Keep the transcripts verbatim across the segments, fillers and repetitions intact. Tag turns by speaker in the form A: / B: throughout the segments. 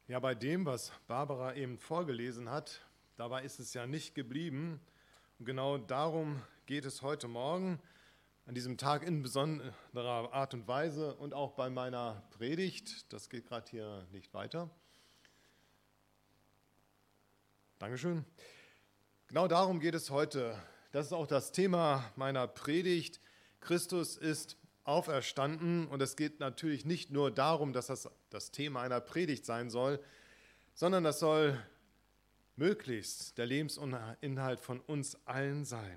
A: Ja, bei dem, was Barbara eben vorgelesen hat, dabei ist es ja nicht geblieben. Und genau darum geht es heute Morgen, an diesem Tag in besonderer Art und Weise und auch bei meiner Predigt. Das geht gerade hier nicht weiter. Dankeschön. Genau darum geht es heute. Das ist auch das Thema meiner Predigt. Christus ist auferstanden, und es geht natürlich nicht nur darum, dass das das Thema einer Predigt sein soll, sondern das soll möglichst der Lebensinhalt von uns allen sein.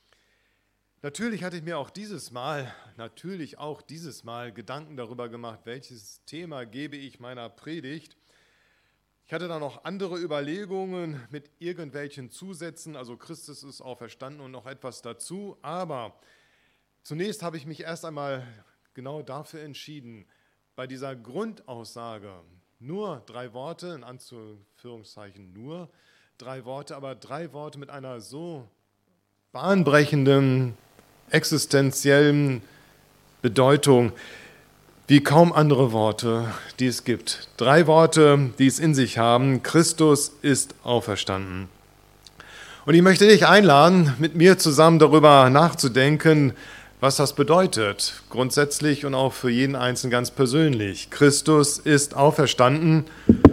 A: Natürlich hatte ich mir auch dieses Mal, natürlich auch dieses Mal Gedanken darüber gemacht, welches Thema gebe ich meiner Predigt. Ich hatte da noch andere Überlegungen mit irgendwelchen Zusätzen, also Christus ist auferstanden und noch etwas dazu, aber zunächst habe ich mich erst einmal genau dafür entschieden, bei dieser Grundaussage nur drei Worte, in Anführungszeichen nur drei Worte, aber drei Worte mit einer so bahnbrechenden, existenziellen Bedeutung wie kaum andere Worte, die es gibt. Drei Worte, die es in sich haben: Christus ist auferstanden. Und ich möchte dich einladen, mit mir zusammen darüber nachzudenken, was das bedeutet, grundsätzlich und auch für jeden Einzelnen ganz persönlich. Christus ist auferstanden,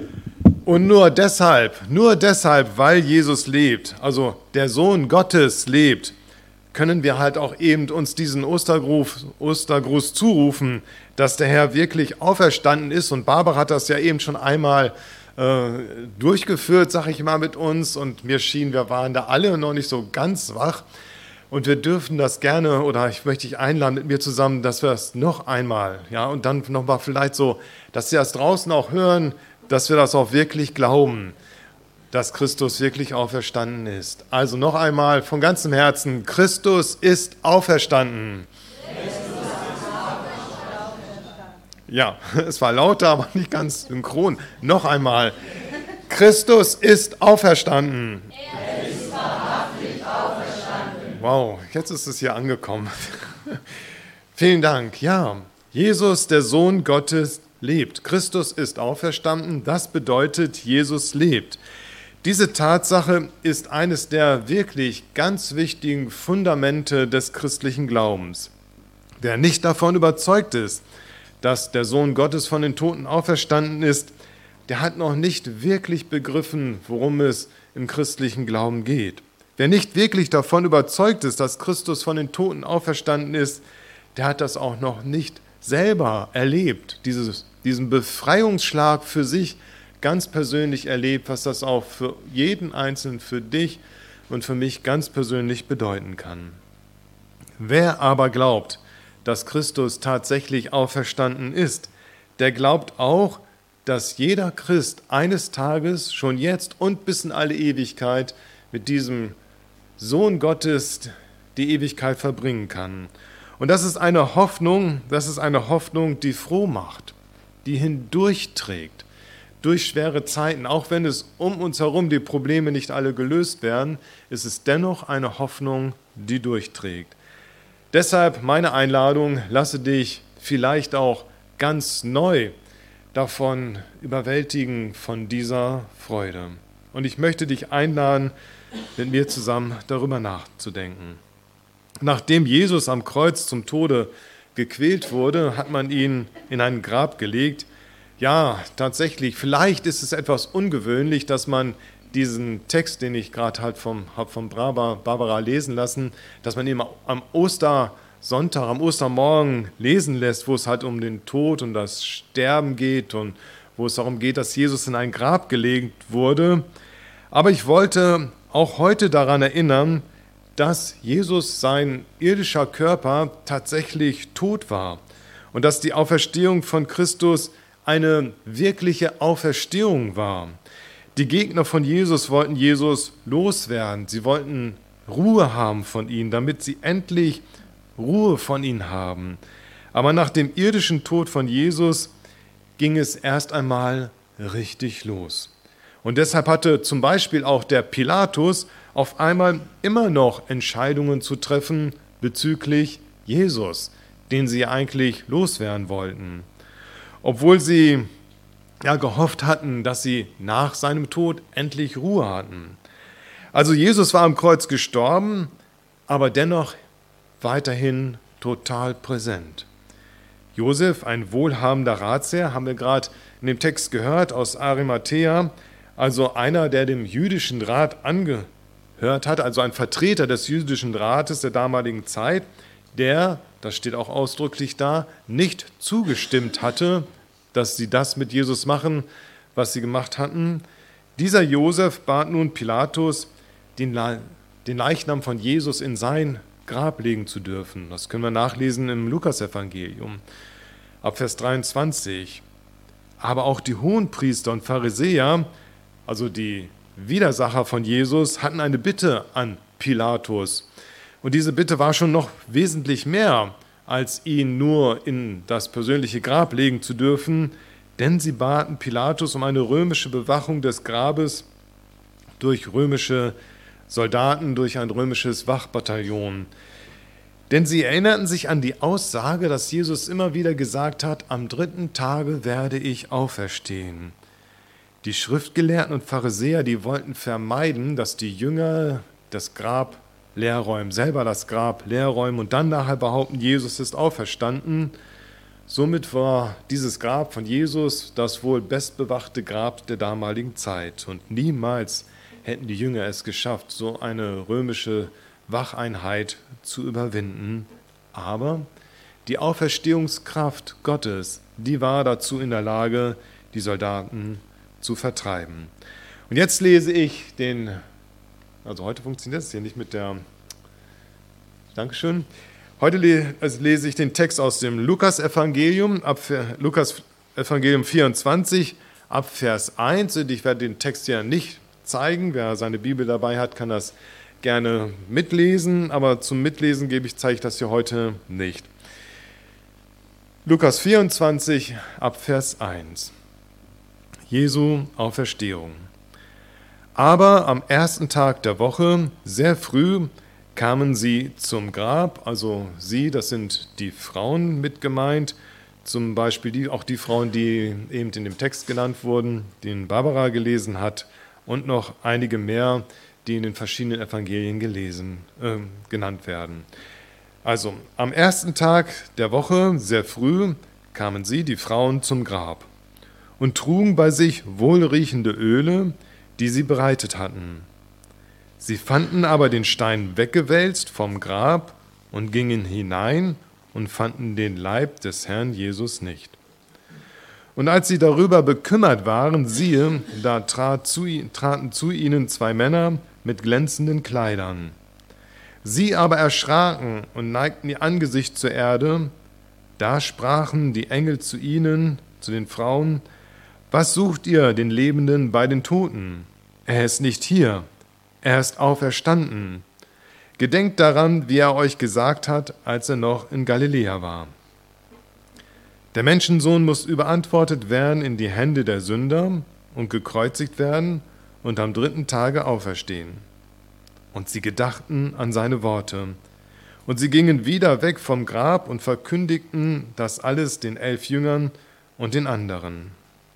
A: und nur deshalb, nur deshalb, weil Jesus lebt, also der Sohn Gottes lebt, können wir halt auch eben uns diesen Ostergruß, Ostergruß zurufen, dass der Herr wirklich auferstanden ist. Und Barbara hat das ja eben schon einmal äh, durchgeführt, sag ich mal, mit uns. Und mir schien, wir waren da alle noch nicht so ganz wach. Und wir dürfen das gerne, oder ich möchte dich einladen mit mir zusammen, dass wir das noch einmal, ja, und dann nochmal vielleicht so, dass Sie das draußen auch hören, dass wir das auch wirklich glauben, dass Christus wirklich auferstanden ist. Also noch einmal von ganzem Herzen: Christus ist auferstanden. Christus ist auferstanden. Ja, es war lauter, aber nicht ganz synchron. Noch einmal: Christus ist auferstanden. Er ist wahrhaftig auferstanden. Wow, jetzt ist es hier angekommen. Vielen Dank. Ja, Jesus, der Sohn Gottes, lebt. Christus ist auferstanden. Das bedeutet, Jesus lebt. Diese Tatsache ist eines der wirklich ganz wichtigen Fundamente des christlichen Glaubens. Wer nicht davon überzeugt ist, dass der Sohn Gottes von den Toten auferstanden ist, der hat noch nicht wirklich begriffen, worum es im christlichen Glauben geht. Wer nicht wirklich davon überzeugt ist, dass Christus von den Toten auferstanden ist, der hat das auch noch nicht selber erlebt, dieses, diesen Befreiungsschlag für sich ganz persönlich erlebt, was das auch für jeden Einzelnen, für dich und für mich ganz persönlich bedeuten kann. Wer aber glaubt, dass Christus tatsächlich auferstanden ist, der glaubt auch, dass jeder Christ eines Tages, schon jetzt und bis in alle Ewigkeit, mit diesem Sohn Gottes die Ewigkeit verbringen kann. Und das ist eine Hoffnung, das ist eine Hoffnung, die froh macht, die hindurchträgt durch schwere Zeiten. Auch wenn es um uns herum die Probleme nicht alle gelöst werden, ist es dennoch eine Hoffnung, die durchträgt. Deshalb meine Einladung: Lasse dich vielleicht auch ganz neu davon überwältigen, von dieser Freude. Und ich möchte dich einladen, mit mir zusammen darüber nachzudenken. Nachdem Jesus am Kreuz zum Tode gequält wurde, hat man ihn in ein Grab gelegt. Ja, tatsächlich, vielleicht ist es etwas ungewöhnlich, dass man diesen Text, den ich gerade halt vom, habe von Barbara lesen lassen, dass man ihn am Ostersonntag, am Ostermorgen lesen lässt, wo es halt um den Tod und das Sterben geht und wo es darum geht, dass Jesus in ein Grab gelegt wurde. Aber ich wollte auch heute daran erinnern, dass Jesus, sein irdischer Körper, tatsächlich tot war und dass die Auferstehung von Christus eine wirkliche Auferstehung war. Die Gegner von Jesus wollten Jesus loswerden. Sie wollten Ruhe haben von ihm, damit sie endlich Ruhe von ihm haben. Aber nach dem irdischen Tod von Jesus ging es erst einmal richtig los. Und deshalb hatte zum Beispiel auch der Pilatus auf einmal immer noch Entscheidungen zu treffen bezüglich Jesus, den sie eigentlich loswerden wollten. Obwohl sie ja, gehofft hatten, dass sie nach seinem Tod endlich Ruhe hatten. Also Jesus war am Kreuz gestorben, aber dennoch weiterhin total präsent. Josef, ein wohlhabender Ratsherr, haben wir gerade in dem Text gehört, aus Arimathäa, also einer, der dem jüdischen Rat angehört hat, also ein Vertreter des jüdischen Rates der damaligen Zeit, der, das steht auch ausdrücklich da, nicht zugestimmt hatte, dass sie das mit Jesus machen, was sie gemacht hatten. Dieser Josef bat nun Pilatus, den, Le- den Leichnam von Jesus in sein Grab legen zu dürfen. Das können wir nachlesen im Lukasevangelium, ab Vers dreiundzwanzig. Aber auch die Hohenpriester und Pharisäer, also die Widersacher von Jesus, hatten eine Bitte an Pilatus. Und diese Bitte war schon noch wesentlich mehr, als ihn nur in das persönliche Grab legen zu dürfen, denn sie baten Pilatus um eine römische Bewachung des Grabes durch römische Soldaten, durch ein römisches Wachbataillon. Denn sie erinnerten sich an die Aussage, dass Jesus immer wieder gesagt hat, am dritten Tage werde ich auferstehen. Die Schriftgelehrten und Pharisäer, die wollten vermeiden, dass die Jünger das Grab leer räumen, selber das Grab leer räumen und dann nachher behaupten, Jesus ist auferstanden. Somit war dieses Grab von Jesus das wohl bestbewachte Grab der damaligen Zeit. Und niemals hätten die Jünger es geschafft, so eine römische Wacheinheit zu überwinden. Aber die Auferstehungskraft Gottes, die war dazu in der Lage, die Soldaten zu vertreiben. Und jetzt lese ich den, also heute funktioniert das hier nicht mit der, Dankeschön, heute lese ich den Text aus dem Lukas-Evangelium, ab Lukas-Evangelium vierundzwanzig, ab Vers eins. Und ich werde den Text hier nicht zeigen. Wer seine Bibel dabei hat, kann das gerne mitlesen, aber zum Mitlesen gebe ich, zeige ich das hier heute nicht. Lukas vierundzwanzig, ab Vers eins. Jesu Auferstehung. Aber am ersten Tag der Woche, sehr früh, kamen sie zum Grab, also sie, das sind die Frauen mit gemeint, zum Beispiel die, auch die Frauen, die eben in dem Text genannt wurden, den Barbara gelesen hat, und noch einige mehr, die in den verschiedenen Evangelien gelesen, äh, genannt werden. Also am ersten Tag der Woche, sehr früh, kamen sie, die Frauen, zum Grab und trugen bei sich wohlriechende Öle, die sie bereitet hatten. Sie fanden aber den Stein weggewälzt vom Grab und gingen hinein und fanden den Leib des Herrn Jesus nicht. Und als sie darüber bekümmert waren, siehe, da trat zu, traten zu ihnen zwei Männer mit glänzenden Kleidern. Sie aber erschraken und neigten ihr Angesicht zur Erde. Da sprachen die Engel zu ihnen, zu den Frauen: Was sucht ihr den Lebenden bei den Toten? Er ist nicht hier, er ist auferstanden. Gedenkt daran, wie er euch gesagt hat, als er noch in Galiläa war. Der Menschensohn muss überantwortet werden in die Hände der Sünder und gekreuzigt werden und am dritten Tage auferstehen. Und sie gedachten an seine Worte. Und sie gingen wieder weg vom Grab und verkündigten das alles den elf Jüngern und den anderen.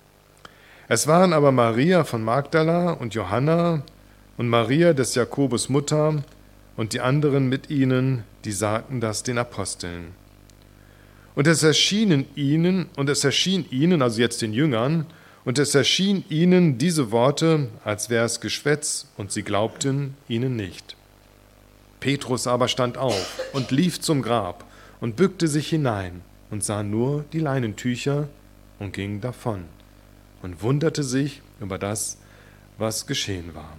A: Es waren aber Maria von Magdala und Johanna und Maria des Jakobus Mutter und die anderen mit ihnen, die sagten das den Aposteln. Und es erschienen ihnen, und es erschien ihnen, also jetzt den Jüngern, und es erschien ihnen diese Worte, als wäre es Geschwätz, und sie glaubten ihnen nicht. Petrus aber stand auf und lief zum Grab und bückte sich hinein und sah nur die Leinentücher und ging davon und wunderte sich über das, was geschehen war.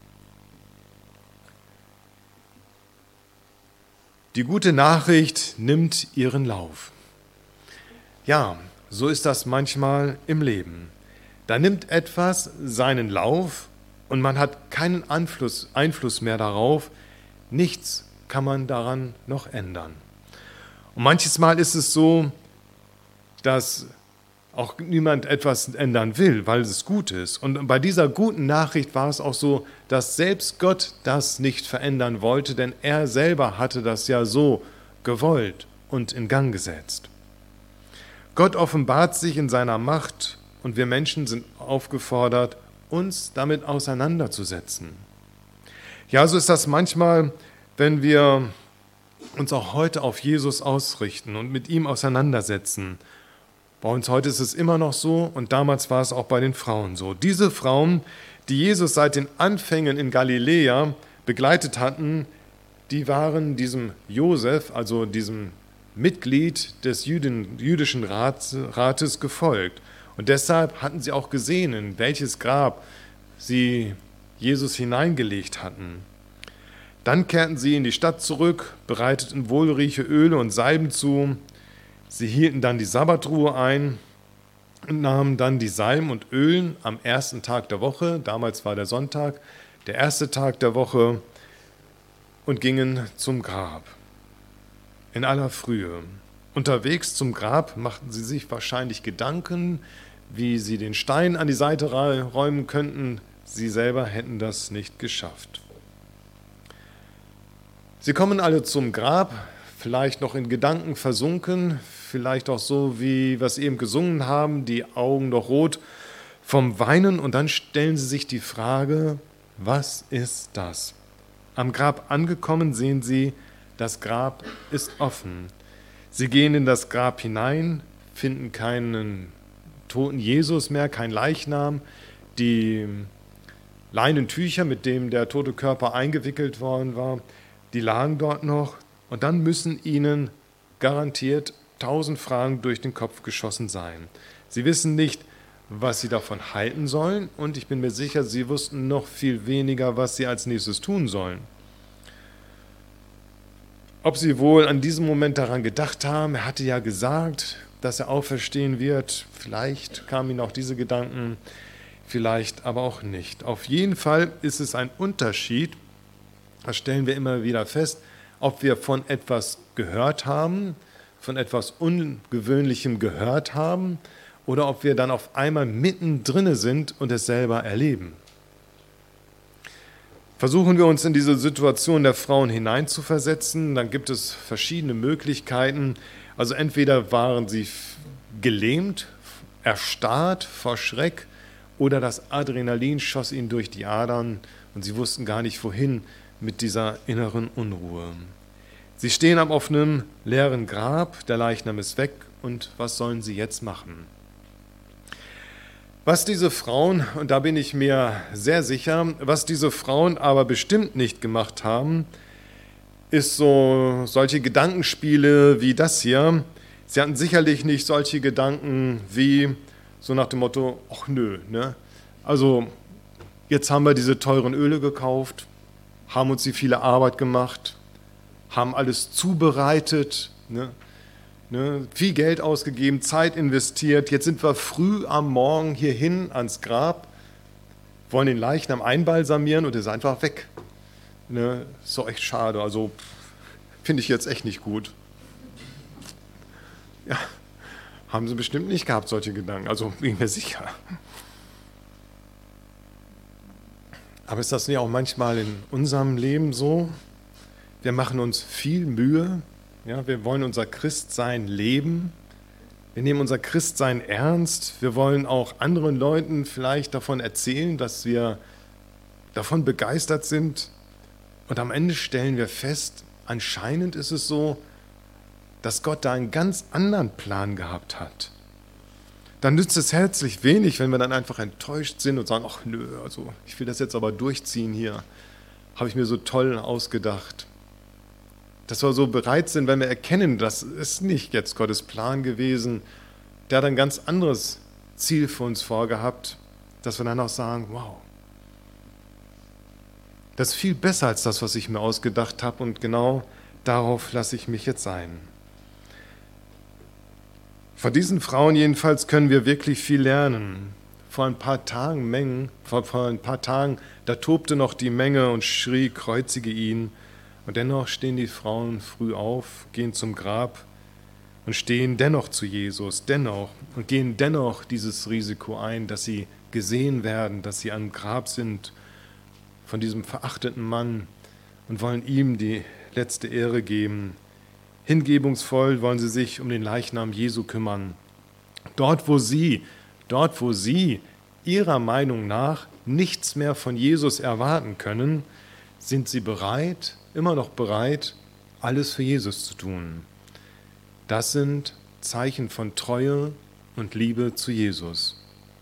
A: Die gute Nachricht nimmt ihren Lauf. Ja, so ist das manchmal im Leben. Da nimmt etwas seinen Lauf und man hat keinen Einfluss, Einfluss mehr darauf. Nichts kann man daran noch ändern. Und manches Mal ist es so, dass auch niemand etwas ändern will, weil es gut ist. Und bei dieser guten Nachricht war es auch so, dass selbst Gott das nicht verändern wollte, denn er selber hatte das ja so gewollt und in Gang gesetzt. Gott offenbart sich in seiner Macht und wir Menschen sind aufgefordert, uns damit auseinanderzusetzen. Ja, so ist das manchmal, wenn wir uns auch heute auf Jesus ausrichten und mit ihm auseinandersetzen. Bei uns heute ist es immer noch so und damals war es auch bei den Frauen so. Diese Frauen, die Jesus seit den Anfängen in Galiläa begleitet hatten, die waren diesem Josef, also diesem Mitglied des Jüden, jüdischen Rat, Rates gefolgt. Und deshalb hatten sie auch gesehen, in welches Grab sie Jesus hineingelegt hatten. Dann kehrten sie in die Stadt zurück, bereiteten wohlriechende Öle und Salben zu. Sie hielten dann die Sabbatruhe ein und nahmen dann die Salben und Ölen am ersten Tag der Woche, damals war der Sonntag, der erste Tag der Woche, und gingen zum Grab. In aller Frühe. Unterwegs zum Grab machten sie sich wahrscheinlich Gedanken, wie sie den Stein an die Seite räumen könnten. Sie selber hätten das nicht geschafft. Sie kommen alle zum Grab, vielleicht noch in Gedanken versunken, vielleicht auch so, wie wir es eben gesungen haben, die Augen noch rot vom Weinen, und dann stellen sie sich die Frage, was ist das? Am Grab angekommen sehen sie, das Grab ist offen. Sie gehen in das Grab hinein, finden keinen toten Jesus mehr, kein Leichnam, die Leinentücher, mit denen der tote Körper eingewickelt worden war, die lagen dort noch, und dann müssen ihnen garantiert tausend Fragen durch den Kopf geschossen sein. Sie wissen nicht, was sie davon halten sollen, und ich bin mir sicher, sie wussten noch viel weniger, was sie als nächstes tun sollen. Ob sie wohl an diesem Moment daran gedacht haben, er hatte ja gesagt, dass er auferstehen wird, vielleicht kamen ihnen auch diese Gedanken, vielleicht aber auch nicht. Auf jeden Fall ist es ein Unterschied, das stellen wir immer wieder fest, ob wir von etwas gehört haben, von etwas Ungewöhnlichem gehört haben, oder ob wir dann auf einmal mittendrin sind und es selber erleben. Versuchen wir uns in diese Situation der Frauen hineinzuversetzen, dann gibt es verschiedene Möglichkeiten. Also entweder waren sie gelähmt, erstarrt vor Schreck, oder das Adrenalin schoss ihnen durch die Adern und sie wussten gar nicht, wohin mit dieser inneren Unruhe. Sie stehen am offenen, leeren Grab, der Leichnam ist weg, und was sollen sie jetzt machen? Was diese Frauen, und da bin ich mir sehr sicher, was diese Frauen aber bestimmt nicht gemacht haben, ist so solche Gedankenspiele wie das hier. Sie hatten sicherlich nicht solche Gedanken wie so nach dem Motto, ach nö, ne? Also jetzt haben wir diese teuren Öle gekauft, haben uns die viele Arbeit gemacht, haben alles zubereitet, ne? Ne, viel Geld ausgegeben, Zeit investiert. Jetzt sind wir früh am Morgen hierhin ans Grab, wollen den Leichnam einbalsamieren und er ist einfach weg. Ne, ist doch echt schade. Also finde ich jetzt echt nicht gut. Ja, haben sie bestimmt nicht gehabt, solche Gedanken. Also bin ich mir sicher. Aber ist das nicht auch manchmal in unserem Leben so? Wir machen uns viel Mühe. Ja, wir wollen unser Christsein leben, wir nehmen unser Christsein ernst, wir wollen auch anderen Leuten vielleicht davon erzählen, dass wir davon begeistert sind, und am Ende stellen wir fest, anscheinend ist es so, dass Gott da einen ganz anderen Plan gehabt hat. Dann nützt es herzlich wenig, wenn wir dann einfach enttäuscht sind und sagen, ach nö, also ich will das jetzt aber durchziehen hier, habe ich mir so toll ausgedacht. Dass wir so bereit sind, wenn wir erkennen, das ist nicht jetzt Gottes Plan gewesen, der hat ein ganz anderes Ziel für uns vorgehabt, dass wir dann auch sagen, wow, das ist viel besser als das, was ich mir ausgedacht habe, und genau darauf lasse ich mich jetzt ein. Von diesen Frauen jedenfalls können wir wirklich viel lernen. Vor ein paar Tagen, Mengen, vor, vor ein paar Tagen, da tobte noch die Menge und schrie, kreuzige ihn. Und dennoch stehen die Frauen früh auf, gehen zum Grab und stehen dennoch zu Jesus, dennoch und gehen dennoch dieses Risiko ein, dass sie gesehen werden, dass sie am Grab sind von diesem verachteten Mann und wollen ihm die letzte Ehre geben. Hingebungsvoll wollen sie sich um den Leichnam Jesu kümmern. Dort, wo sie, Dort, wo sie ihrer Meinung nach nichts mehr von Jesus erwarten können, sind sie bereit, immer noch bereit, alles für Jesus zu tun. Das sind Zeichen von Treue und Liebe zu Jesus.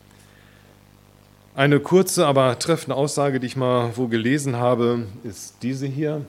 A: Eine kurze, aber treffende Aussage, die ich mal wo gelesen habe, ist diese hier.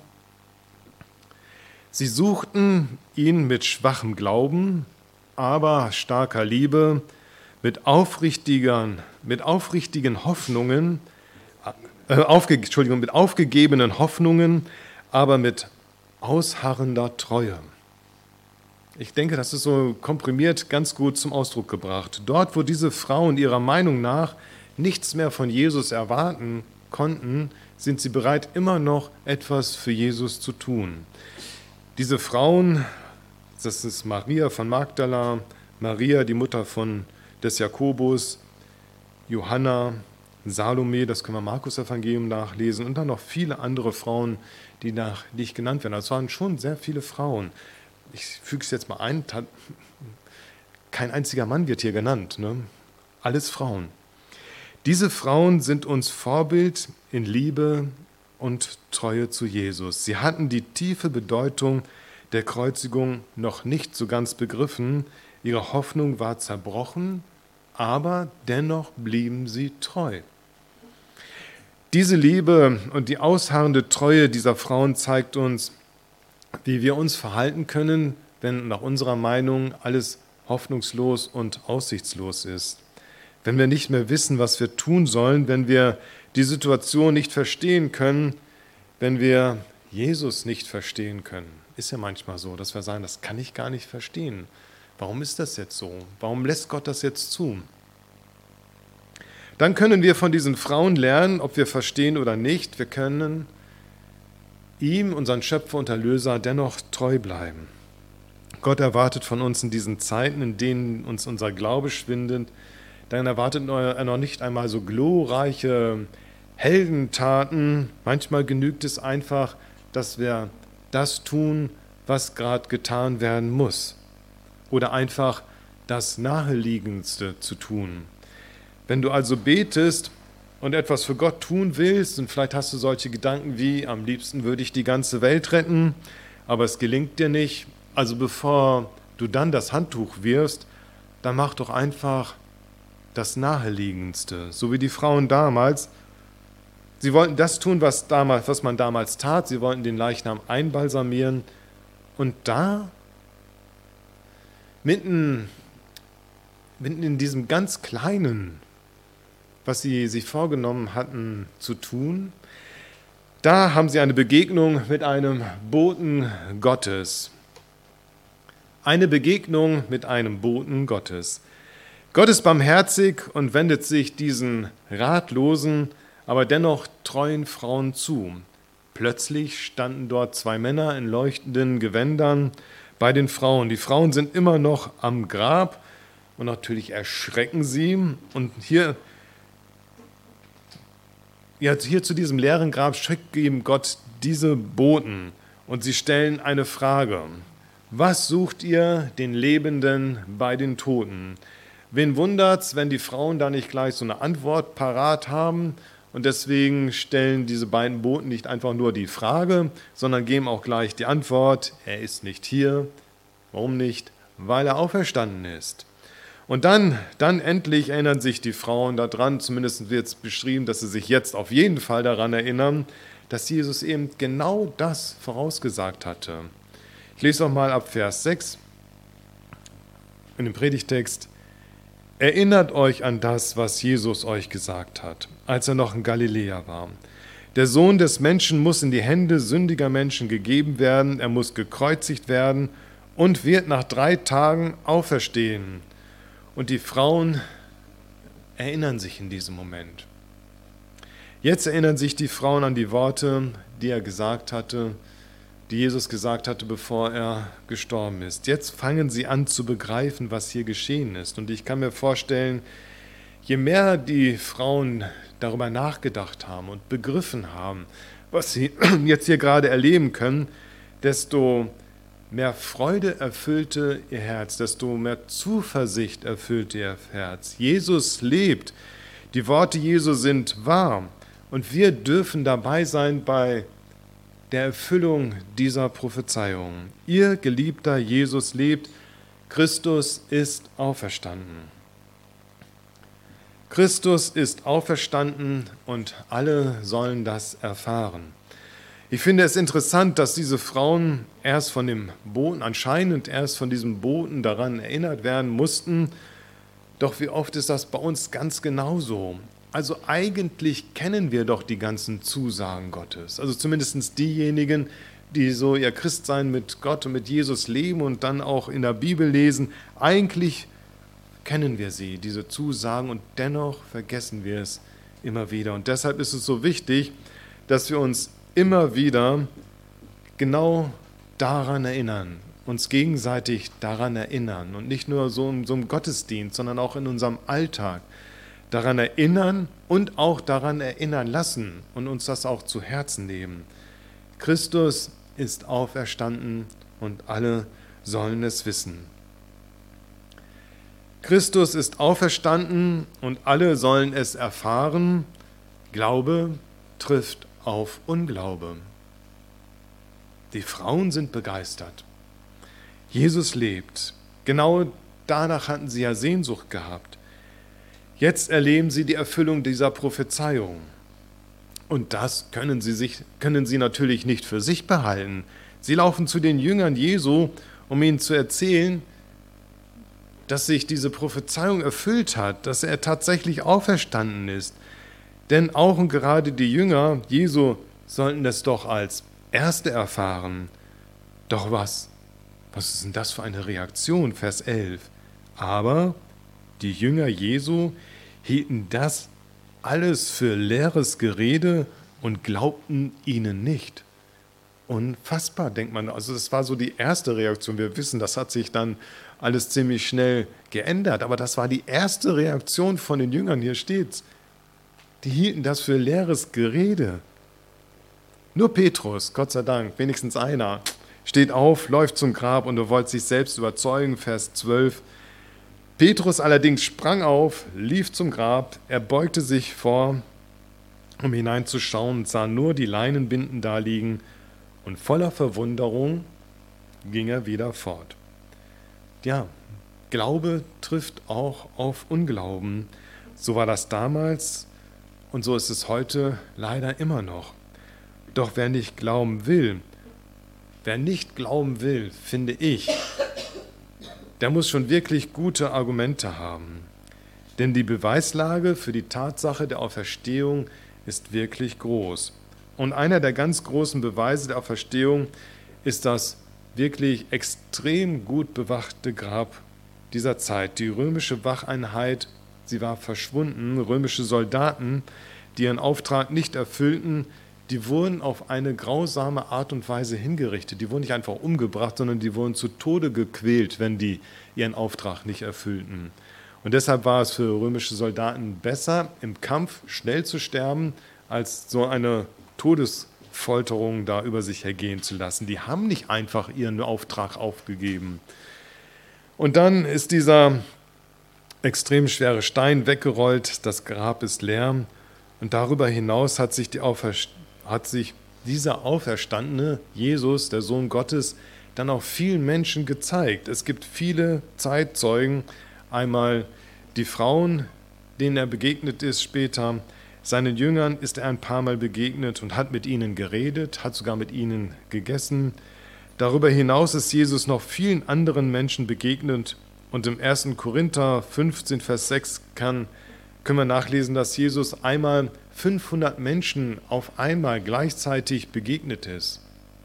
A: Sie suchten ihn mit schwachem Glauben, aber starker Liebe, mit aufrichtigen, mit aufrichtigen Hoffnungen, äh, aufge, Entschuldigung, mit aufgegebenen Hoffnungen, aber mit ausharrender Treue. Ich denke, das ist so komprimiert ganz gut zum Ausdruck gebracht. Dort, wo diese Frauen ihrer Meinung nach nichts mehr von Jesus erwarten konnten, sind sie bereit, immer noch etwas für Jesus zu tun. Diese Frauen, das ist Maria von Magdala, Maria, die Mutter von, des Jakobus, Johanna, Salome, das können wir im Markus-Evangelium nachlesen, und dann noch viele andere Frauen, die nach, nicht genannt werden. Das waren schon sehr viele Frauen. Ich füge es jetzt mal ein, kein einziger Mann wird hier genannt, ne? Alles Frauen. Diese Frauen sind uns Vorbild in Liebe und Treue zu Jesus. Sie hatten die tiefe Bedeutung der Kreuzigung noch nicht so ganz begriffen. Ihre Hoffnung war zerbrochen, aber dennoch blieben sie treu. Diese Liebe und die ausharrende Treue dieser Frauen zeigt uns, wie wir uns verhalten können, wenn nach unserer Meinung alles hoffnungslos und aussichtslos ist. Wenn wir nicht mehr wissen, was wir tun sollen, wenn wir die Situation nicht verstehen können, wenn wir Jesus nicht verstehen können. Ist ja manchmal so, dass wir sagen, das kann ich gar nicht verstehen. Warum ist das jetzt so? Warum lässt Gott das jetzt zu? Dann können wir von diesen Frauen lernen, ob wir verstehen oder nicht. Wir können ihm, unseren Schöpfer und Erlöser, dennoch treu bleiben. Gott erwartet von uns in diesen Zeiten, in denen uns unser Glaube schwindet, dann erwartet er noch nicht einmal so glorreiche Heldentaten. Manchmal genügt es einfach, dass wir das tun, was gerade getan werden muss. Oder einfach das Naheliegendste zu tun. Wenn du also betest und etwas für Gott tun willst, und vielleicht hast du solche Gedanken wie, am liebsten würde ich die ganze Welt retten, aber es gelingt dir nicht. Also bevor du dann das Handtuch wirfst, dann mach doch einfach das Naheliegendste, so wie die Frauen damals. Sie wollten das tun, was, damals, was man damals tat. Sie wollten den Leichnam einbalsamieren. Und da, mitten, mitten in diesem ganz Kleinen, was sie sich vorgenommen hatten zu tun, da haben sie eine Begegnung mit einem Boten Gottes. Eine Begegnung mit einem Boten Gottes. Gott ist barmherzig und wendet sich diesen ratlosen, aber dennoch treuen Frauen zu. Plötzlich standen dort zwei Männer in leuchtenden Gewändern bei den Frauen. Die Frauen sind immer noch am Grab und natürlich erschrecken sie. Und hier, ja, hier zu diesem leeren Grab schickt ihm Gott diese Boten und sie stellen eine Frage. Was sucht ihr den Lebenden bei den Toten? Wen wundert's, wenn die Frauen da nicht gleich so eine Antwort parat haben? Und deswegen stellen diese beiden Boten nicht einfach nur die Frage, sondern geben auch gleich die Antwort, er ist nicht hier. Warum nicht? Weil er auferstanden ist. Und dann, dann endlich erinnern sich die Frauen daran, zumindest wird es beschrieben, dass sie sich jetzt auf jeden Fall daran erinnern, dass Jesus eben genau das vorausgesagt hatte. Ich lese auch mal ab Vers sechs in dem Predigtext. Erinnert euch an das, was Jesus euch gesagt hat, als er noch in Galiläa war. Der Sohn des Menschen muss in die Hände sündiger Menschen gegeben werden, er muss gekreuzigt werden und wird nach drei Tagen auferstehen. Und die Frauen erinnern sich in diesem Moment. Jetzt erinnern sich die Frauen an die Worte, die er gesagt hatte, die Jesus gesagt hatte, bevor er gestorben ist. Jetzt fangen sie an zu begreifen, was hier geschehen ist. Und ich kann mir vorstellen, je mehr die Frauen darüber nachgedacht haben und begriffen haben, was sie jetzt hier gerade erleben können, desto mehr Freude erfüllte ihr Herz, desto mehr Zuversicht erfüllte ihr Herz. Jesus lebt, die Worte Jesu sind wahr und wir dürfen dabei sein bei der Erfüllung dieser Prophezeiung. Ihr geliebter Jesus lebt, Christus ist auferstanden. Christus ist auferstanden und alle sollen das erfahren. Ich finde es interessant, dass diese Frauen erst von dem Boten, anscheinend erst von diesem Boten daran erinnert werden mussten. Doch wie oft ist das bei uns ganz genauso? Also eigentlich kennen wir doch die ganzen Zusagen Gottes. Also zumindest diejenigen, die so ihr Christsein mit Gott und mit Jesus leben und dann auch in der Bibel lesen. Eigentlich kennen wir sie, diese Zusagen, und dennoch vergessen wir es immer wieder. Und deshalb ist es so wichtig, dass wir uns immer wieder genau daran erinnern, uns gegenseitig daran erinnern und nicht nur so in so einem Gottesdienst, sondern auch in unserem Alltag daran erinnern und auch daran erinnern lassen und uns das auch zu Herzen nehmen. Christus ist auferstanden und alle sollen es wissen. Christus ist auferstanden und alle sollen es erfahren. Glaube trifft auf Unglaube. Die Frauen sind begeistert. Jesus lebt. Genau danach hatten sie ja Sehnsucht gehabt. Jetzt erleben sie die Erfüllung dieser Prophezeiung. Und das können sie, sich, können sie natürlich nicht für sich behalten. Sie laufen zu den Jüngern Jesu, um ihnen zu erzählen, dass sich diese Prophezeiung erfüllt hat, dass er tatsächlich auferstanden ist. Denn auch und gerade die Jünger Jesu sollten es doch als Erste erfahren. Doch was? Was ist denn das für eine Reaktion? Vers elf. Aber die Jünger Jesu hielten das alles für leeres Gerede und glaubten ihnen nicht. Unfassbar, denkt man. Also das war so die erste Reaktion. Wir wissen, das hat sich dann alles ziemlich schnell geändert. Aber das war die erste Reaktion von den Jüngern. Hier steht's. Die hielten das für leeres Gerede. Nur Petrus, Gott sei Dank, wenigstens einer, steht auf, läuft zum Grab und er wollte sich selbst überzeugen, Vers zwölf. Petrus allerdings sprang auf, lief zum Grab, er beugte sich vor, um hineinzuschauen und sah nur die Leinenbinden da liegen und voller Verwunderung ging er wieder fort. Ja, Glaube trifft auch auf Unglauben. So war das damals. Und so ist es heute leider immer noch. Doch wer nicht glauben will, wer nicht glauben will, finde ich, der muss schon wirklich gute Argumente haben. Denn die Beweislage für die Tatsache der Auferstehung ist wirklich groß. Und einer der ganz großen Beweise der Auferstehung ist das wirklich extrem gut bewachte Grab dieser Zeit. Die römische Wacheinheit, sie war verschwunden. Römische Soldaten, die ihren Auftrag nicht erfüllten, die wurden auf eine grausame Art und Weise hingerichtet. Die wurden nicht einfach umgebracht, sondern die wurden zu Tode gequält, wenn die ihren Auftrag nicht erfüllten. Und deshalb war es für römische Soldaten besser, im Kampf schnell zu sterben, als so eine Todesfolterung da über sich ergehen zu lassen. Die haben nicht einfach ihren Auftrag aufgegeben. Und dann ist dieser extrem schwere Stein weggerollt, das Grab ist leer und darüber hinaus hat sich, die Auferst- hat sich dieser auferstandene Jesus, der Sohn Gottes, dann auch vielen Menschen gezeigt. Es gibt viele Zeitzeugen, einmal die Frauen, denen er begegnet ist später, seinen Jüngern ist er ein paar Mal begegnet und hat mit ihnen geredet, hat sogar mit ihnen gegessen. Darüber hinaus ist Jesus noch vielen anderen Menschen begegnet und im ersten Korinther fünfzehn, Vers sechs kann, können wir nachlesen, dass Jesus einmal fünfhundert Menschen auf einmal gleichzeitig begegnet ist.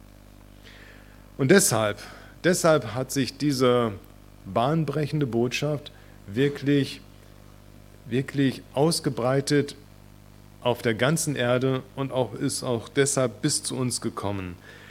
A: Und deshalb, deshalb hat sich diese bahnbrechende Botschaft wirklich, wirklich ausgebreitet auf der ganzen Erde und auch ist auch deshalb bis zu uns gekommen.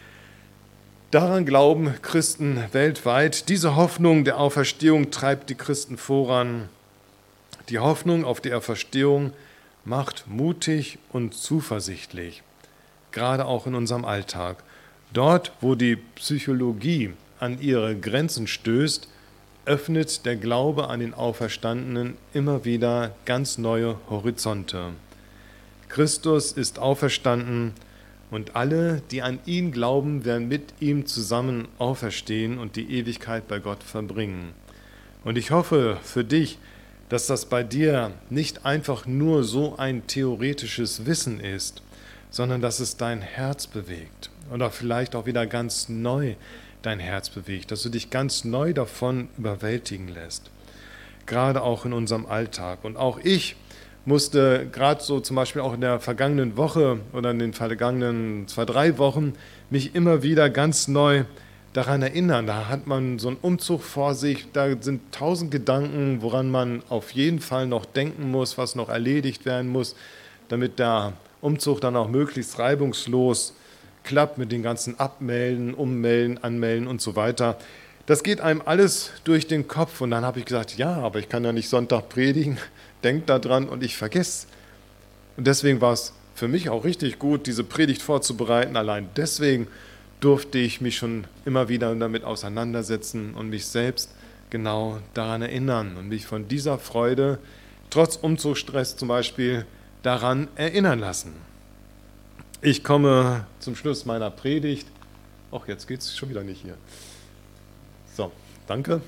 A: Daran glauben Christen weltweit. Diese Hoffnung der Auferstehung treibt die Christen voran. Die Hoffnung auf die Auferstehung macht mutig und zuversichtlich, gerade auch in unserem Alltag. Dort, wo die Psychologie an ihre Grenzen stößt, öffnet der Glaube an den Auferstandenen immer wieder ganz neue Horizonte. Christus ist auferstanden und alle, die an ihn glauben, werden mit ihm zusammen auferstehen und die Ewigkeit bei Gott verbringen. Und ich hoffe für dich, dass das bei dir nicht einfach nur so ein theoretisches Wissen ist, sondern dass es dein Herz bewegt oder vielleicht auch wieder ganz neu dein Herz bewegt, dass du dich ganz neu davon überwältigen lässt, gerade auch in unserem Alltag. Und auch ich musste gerade so zum Beispiel auch in der vergangenen Woche oder in den vergangenen zwei, drei Wochen mich immer wieder ganz neu daran erinnern. Da hat man so einen Umzug vor sich, da sind tausend Gedanken, woran man auf jeden Fall noch denken muss, was noch erledigt werden muss, damit der Umzug dann auch möglichst reibungslos klappt mit den ganzen Abmelden, Ummelden, Anmelden und so weiter. Das geht einem alles durch den Kopf und dann habe ich gesagt, ja, aber ich kann ja nicht Sonntag predigen, denk da dran und ich vergesse. Und deswegen war es für mich auch richtig gut, diese Predigt vorzubereiten. Allein deswegen durfte ich mich schon immer wieder damit auseinandersetzen und mich selbst genau daran erinnern und mich von dieser Freude, trotz Umzugsstress zum Beispiel, daran erinnern lassen. Ich komme zum Schluss meiner Predigt. Ach, jetzt geht es schon wieder nicht hier. So, danke.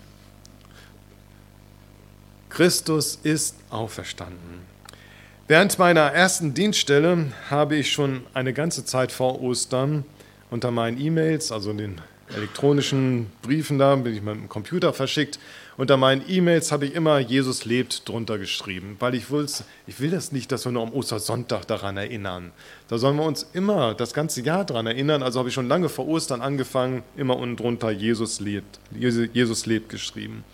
A: Christus ist auferstanden. Während meiner ersten Dienststelle habe ich schon eine ganze Zeit vor Ostern unter meinen E-Mails, also den elektronischen Briefen da, bin ich mit dem Computer verschickt, unter meinen E-Mails habe ich immer Jesus lebt drunter geschrieben, weil ich will, ich will das nicht, dass wir nur am Ostersonntag daran erinnern. Da sollen wir uns immer das ganze Jahr daran erinnern, also habe ich schon lange vor Ostern angefangen, immer unten drunter Jesus lebt, Jesus lebt geschrieben.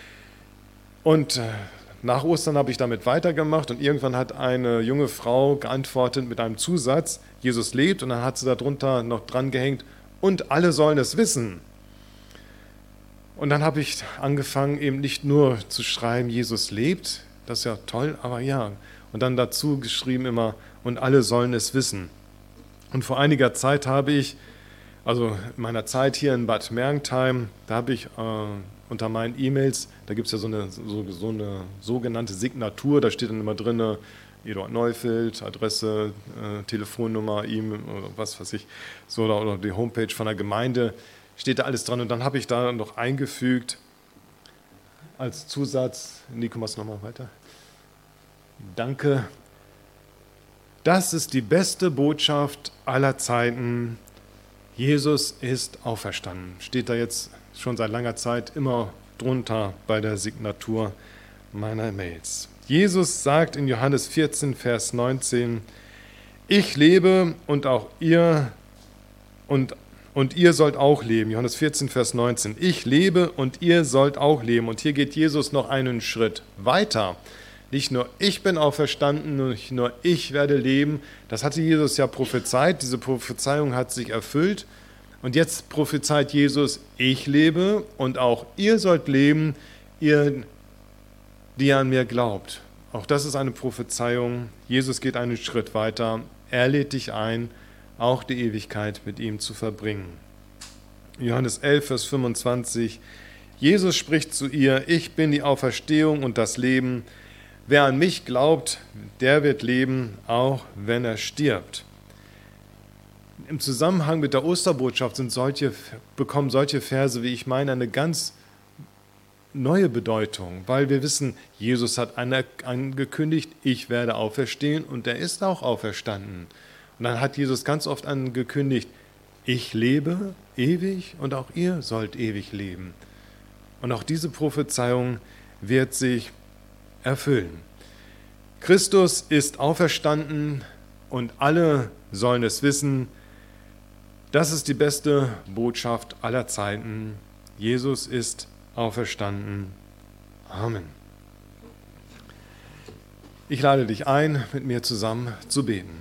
A: Und nach Ostern habe ich damit weitergemacht und irgendwann hat eine junge Frau geantwortet mit einem Zusatz, Jesus lebt, und dann hat sie darunter noch dran gehängt, und alle sollen es wissen. Und dann habe ich angefangen, eben nicht nur zu schreiben, Jesus lebt, das ist ja toll, aber ja. Und dann dazu geschrieben immer, und alle sollen es wissen. Und vor einiger Zeit habe ich, also in meiner Zeit hier in Bad Mergentheim, da habe ich äh, unter meinen E-Mails, da gibt es ja so eine, so, so eine sogenannte Signatur, da steht dann immer drin, Eduard Neufeld, Adresse, äh, Telefonnummer, E-Mail, oder was weiß ich, so, oder, oder die Homepage von der Gemeinde, steht da alles dran. Und dann habe ich da noch eingefügt, als Zusatz, Nico, machst du nochmal weiter? Danke. Das ist die beste Botschaft aller Zeiten. Jesus ist auferstanden. Steht da jetzt schon seit langer Zeit immer drunter bei der Signatur meiner Mails. Jesus sagt in Johannes vierzehn, Vers neunzehn, ich lebe und auch ihr und, und ihr sollt auch leben. Johannes vierzehn, Vers neunzehn, ich lebe und ihr sollt auch leben. Und hier geht Jesus noch einen Schritt weiter. Nicht nur ich bin auferstanden, nicht nur ich werde leben. Das hatte Jesus ja prophezeit, diese Prophezeiung hat sich erfüllt. Und jetzt prophezeit Jesus, ich lebe und auch ihr sollt leben, ihr, die ihr an mir glaubt. Auch das ist eine Prophezeiung. Jesus geht einen Schritt weiter. Er lädt dich ein, auch die Ewigkeit mit ihm zu verbringen. Johannes elf, Vers fünfundzwanzig. Jesus spricht zu ihr, ich bin die Auferstehung und das Leben. Wer an mich glaubt, der wird leben, auch wenn er stirbt. Im Zusammenhang mit der Osterbotschaft sind solche, bekommen solche Verse, wie ich meine, eine ganz neue Bedeutung, weil wir wissen, Jesus hat angekündigt, ich werde auferstehen und er ist auch auferstanden. Und dann hat Jesus ganz oft angekündigt, ich lebe ewig und auch ihr sollt ewig leben. Und auch diese Prophezeiung wird sich erfüllen. Christus ist auferstanden und alle sollen es wissen. Das ist die beste Botschaft aller Zeiten. Jesus ist auferstanden. Amen. Ich lade dich ein, mit mir zusammen zu beten.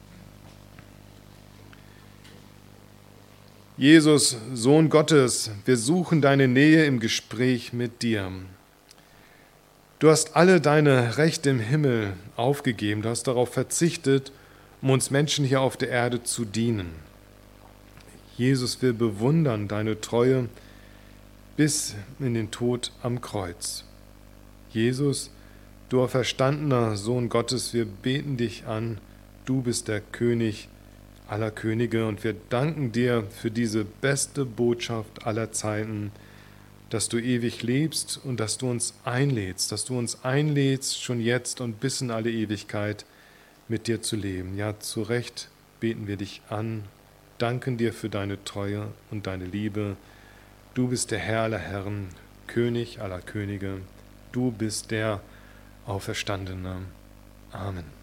A: Jesus, Sohn Gottes, wir suchen deine Nähe im Gespräch mit dir. Du hast alle deine Rechte im Himmel aufgegeben, du hast darauf verzichtet, um uns Menschen hier auf der Erde zu dienen. Jesus, wir bewundern deine Treue bis in den Tod am Kreuz. Jesus, du auferstandener Sohn Gottes, wir beten dich an, du bist der König aller Könige und wir danken dir für diese beste Botschaft aller Zeiten, dass du ewig lebst und dass du uns einlädst, dass du uns einlädst, schon jetzt und bis in alle Ewigkeit mit dir zu leben. Ja, zu Recht beten wir dich an, danken dir für deine Treue und deine Liebe. Du bist der Herr aller Herren, König aller Könige. Du bist der Auferstandene. Amen.